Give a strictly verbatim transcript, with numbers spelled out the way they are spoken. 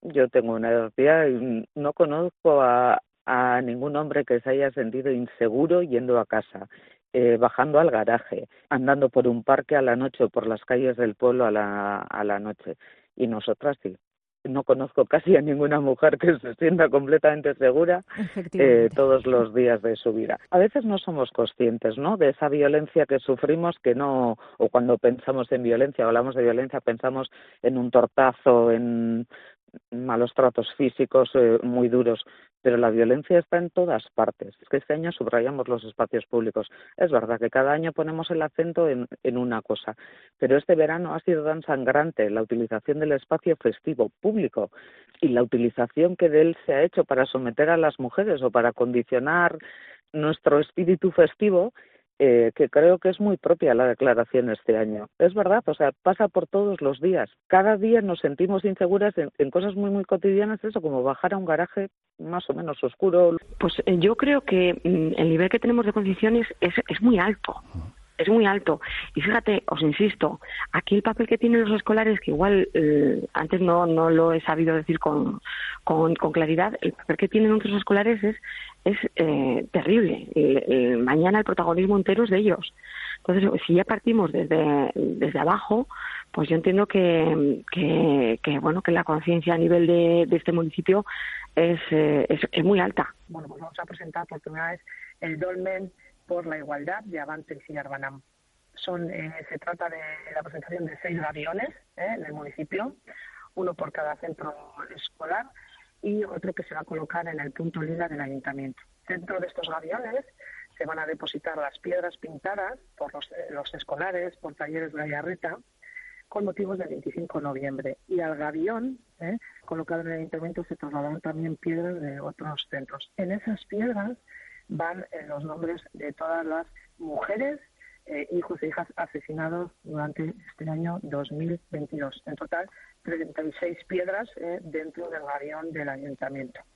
Yo tengo una edad ya y no conozco a, a ningún hombre que se haya sentido inseguro yendo a casa, eh, bajando al garaje, andando por un parque a la noche o por las calles del pueblo a la, a la noche. Y nosotras sí. No conozco casi a ninguna mujer que se sienta completamente segura eh, Efectivamente. todos los días de su vida. A veces no somos conscientes, ¿no?, de esa violencia que sufrimos, que no, o cuando pensamos en violencia, hablamos de violencia, pensamos en un tortazo, en malos tratos físicos eh, muy duros, pero la violencia está en todas partes. Es que este año subrayamos los espacios públicos. Es verdad que cada año ponemos el acento en, en una cosa, pero este verano ha sido tan sangrante la utilización del espacio festivo público y la utilización que de él se ha hecho para someter a las mujeres o para condicionar nuestro espíritu festivo, eh, que creo que es muy propia la declaración este año. Es verdad, o sea, pasa por todos los días. Cada día nos sentimos inseguras en, en cosas muy, muy cotidianas, eso, como bajar a un garaje más o menos oscuro. Pues eh, yo creo que mm, el nivel que tenemos de conciencia es, es, es muy alto. Es muy alto. Y fíjate, os insisto, aquí el papel que tienen los escolares, que igual eh, antes no, no lo he sabido decir con, con, con claridad, el papel que tienen nuestros escolares es, es eh, terrible. El, el, mañana el protagonismo entero es de ellos. Entonces, si ya partimos desde, desde abajo, pues yo entiendo que, que, que bueno, que la conciencia a nivel de, de este municipio es, eh, es, es muy alta. Bueno, pues vamos a presentar por primera vez el Dolmen por la Igualdad de Avante Sinarbanam. Son, eh, se trata de la presentación de seis gaviones eh, en el municipio, uno por cada centro escolar y otro que se va a colocar en el punto lila del ayuntamiento. Dentro de estos gaviones se van a depositar las piedras pintadas por los, eh, los escolares, por Talleres Gallarreta, con motivos del veinticinco de noviembre. Y al gavión eh, colocado en el ayuntamiento se trasladarán también piedras de otros centros. En esas piedras van eh, los nombres de todas las mujeres, eh, hijos e hijas asesinados durante este año dos mil veintidós. En total, treinta y seis piedras eh, dentro del gavión del ayuntamiento.